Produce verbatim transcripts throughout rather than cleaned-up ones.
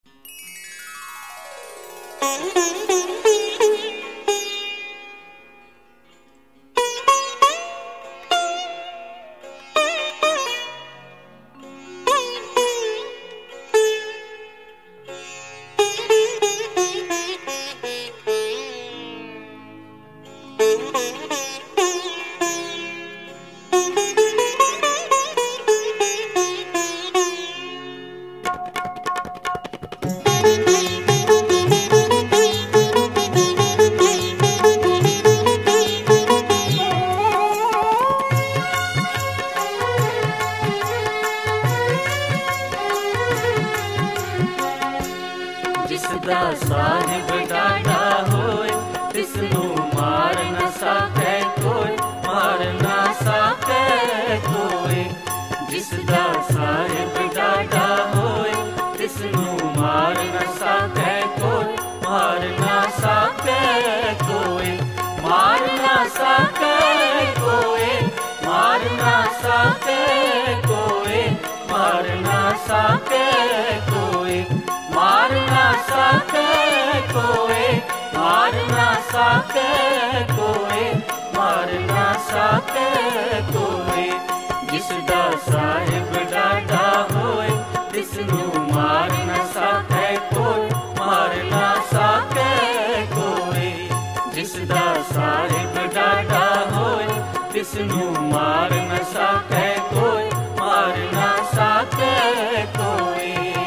जिसदा साहिब डाढ़ा होए तिसनू मार न सके कोई, मार न सके कोई। जिसदा साहिब डाढ़ा होए तिसनू मार न सके कोई, मार न सके कोई। मार न सके कोई, मार न सके कोई, मार न सके कोई। मार न सके कोई, मार न सके कोई, मार न सके कोई। जिसदा साहिब डाढ़ा होए तिसनू मार न सके कोई, मार न सके कोई। जिसदा साहिब डाढ़ा होए तिसनू मार न सके कोई, मार न सके कोई।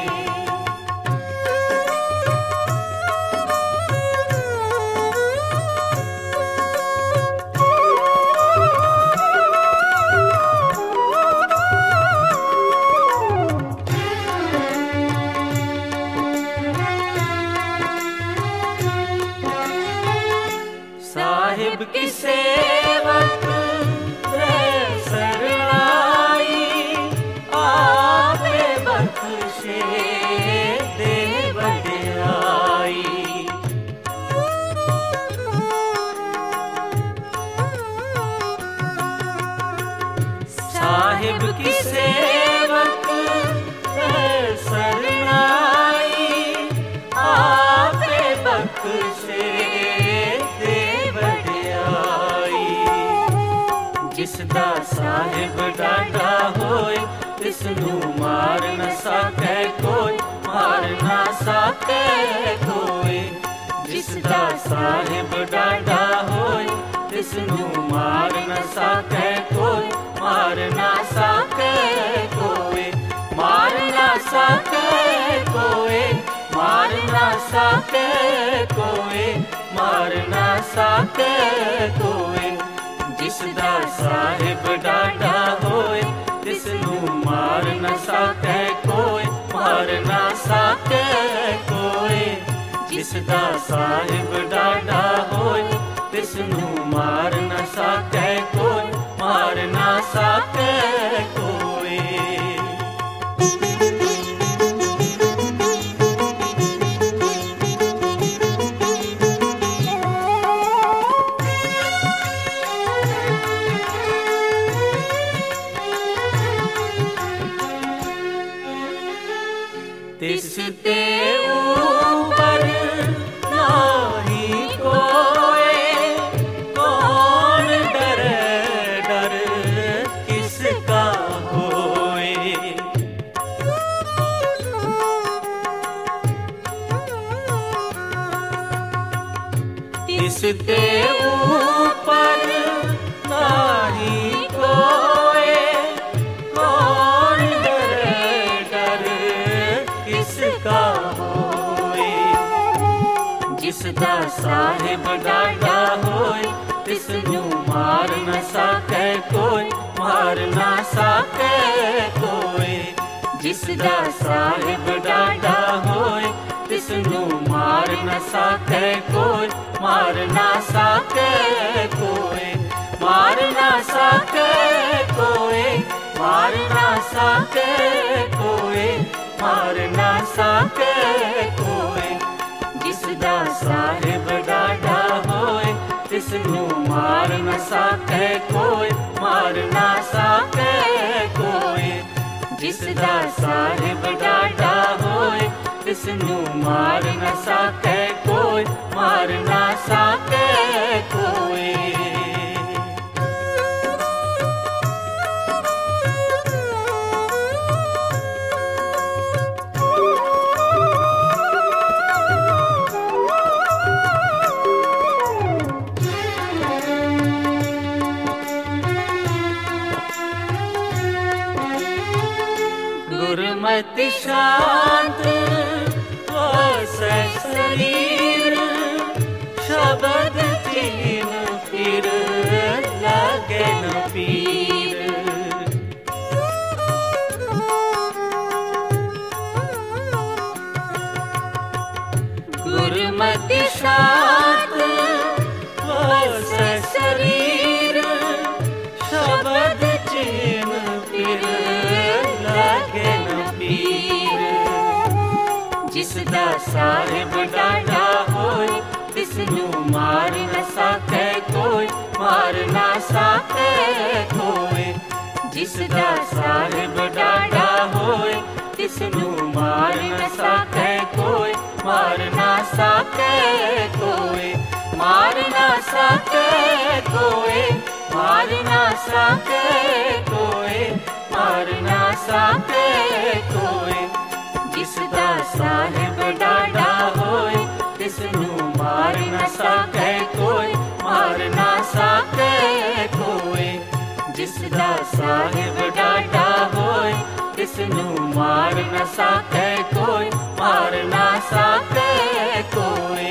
साहिब की सेवक सरनाई, आपे बख्शे दे बड़ाई। साहिब की सेवक सरनाई, आपे बख्शे जिसदा साहिब डाढ़ा होए तिसनू मार न सके कोई, मार न सके कोई। जिसदा साहिब डाढ़ा होए तिसनू मार न सके कोई, मार न सके कोई। मार न सके कोई, मार न सके कोई, मार न सके कोई। जिसदा साहिब डाढ़ा होए तिसनू मार न सके कोई, मार न सके कोई। जिसदा साहिब डाढ़ा होए तिसनू मार न सके कोई, मार न सके कोई। तिसते ऊपर नाही कोई, कौन डरे डर किसका होए। तिसते ऊपर नाही कोई, कौन डरे डर किसका होए। जिसदा साहिब डाढ़ा होए तिसनू मार न सके कोई, मार न सके कोई। जिसदा साहिब डाढ़ा होए तिसनू मार न सके कोई, मार न सके कोई। मार न सके कोई, मार न सके कोई, मार न सके कोई। जिसदा साहिब डाढ़ा होए तिसनू मार न सके कोई, मार न सके कोई। जिसदा साहिब डाढ़ा होए तिसनू मार न सके कोई, मार न सके कोई। गुरमति शांत होसै शरीर, शब्द चीन फिर लगे न पीर। गुरमति शांत होसै शरीर, शब्द चीन फिर लगे न पीर। जिसदा साहिब डाढ़ा होए, तिसनू मार न सके कोई, मार न सके कोई। जिसदा साहिब डाढ़ा होए, तिसनू मार न सके कोई, मार न सके कोई। मार न सके कोई, मार न सके कोई, मार न सके कोई। जिसदा साहिब डाढ़ा होए, तिसनू मार न सके कोई, मार न सके कोई। जिसदा साहिब डाढ़ा होए, तिसनू मार न सके कोई, मार न सके कोई।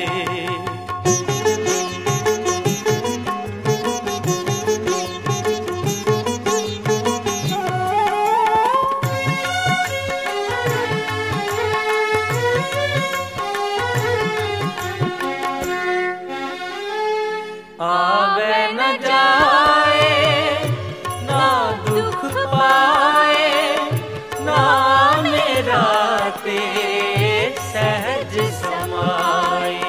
आवे न जाए ना दुख पाए, नाम राते सहज समाए।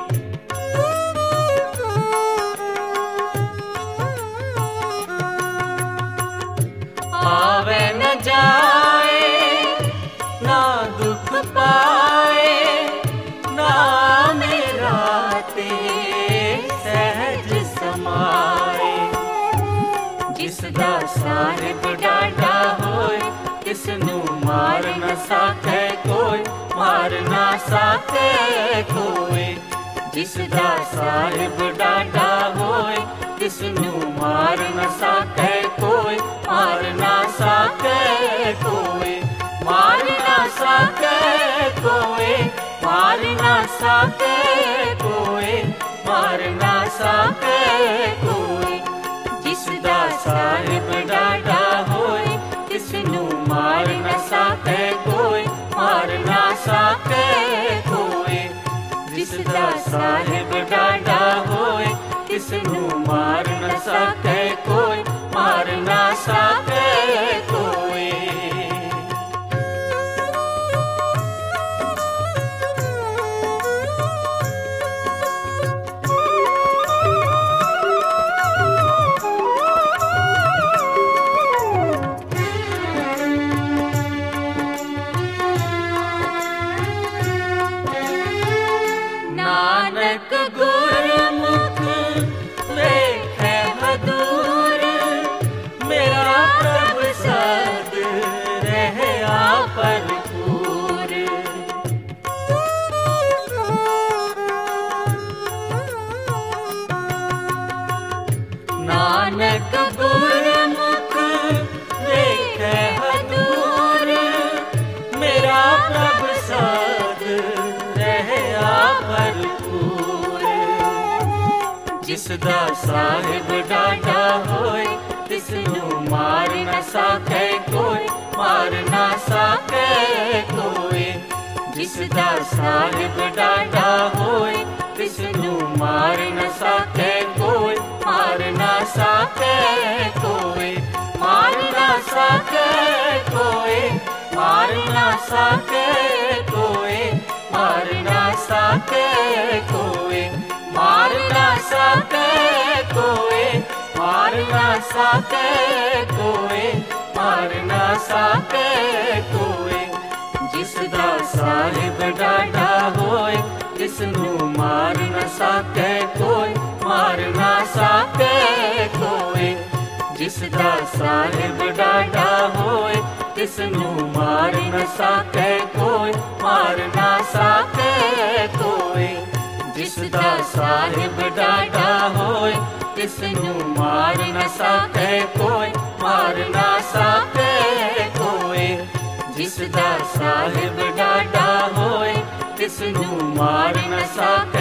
आवे न जाए ना दुख पाए, नाम राते सहज समाए। जिसदा साहिब डाढ़ा होए, तिसनू मार न सके कोई, मार न सके कोई। जिसदा साहिब डाढ़ा होए, तिसनू मार न सके कोई, मार न सके कोई। मार न सके कोई, मार न सके कोई, मार न सके कोई। जिसदा साहिब डाढ़ा होए, तिसनू मार न सके कोई, मार न सके कोई। जिसदा साहिब डाढ़ा होए, तिसनू मार न सके कोई, मार न सके कोई। नानक गुरमुख लेखे हदूर, मेरा प्रभु सद रहे भरपूर। नानक गुरमुख लेखे हदूर, मेरा प्रभु सद रहे भरपूर। जिसदा साहिब डाढ़ा होए, तिसनू मार न सके कोई, मार न सके कोई। जिसदा साहिब डाढ़ा होए, तिसनू मार न सके कोई, मार न सके कोई। मार न सके कोई, मार न सके कोई, मार न सके कोई। मार न सके कोई, मार न सके कोई, मार न सके कोई। जिसदा साहिब ਜਿਸਦਾ ਸਾਹਿਬ ਡਾਢਾ ਹੋਏ ਤਿਸ ਨੂੰ ਮਾਰ ਨਾ ਸਕੇ ਕੋਈ, ਮਾਰ ਨਾ ਸਕੇ ਕੋਈ। ਜਿਸਦਾ ਸਾਹਿਬ ਡਾਢਾ ਹੋਏ ਤਿਸ ਨੂੰ ਮਾਰ ਨਾ ਸਕੇ ਕੋਈ, ਮਾਰ ਨਾ ਸਕੇ ਕੋਈ। ਜਿਸਦਾ ਸਾਹਿਬ ਡਾਢਾ ਹੋਏ ਤਿਸ ਨੂੰ ਮਾਰ ਨਾ ਸਕੇ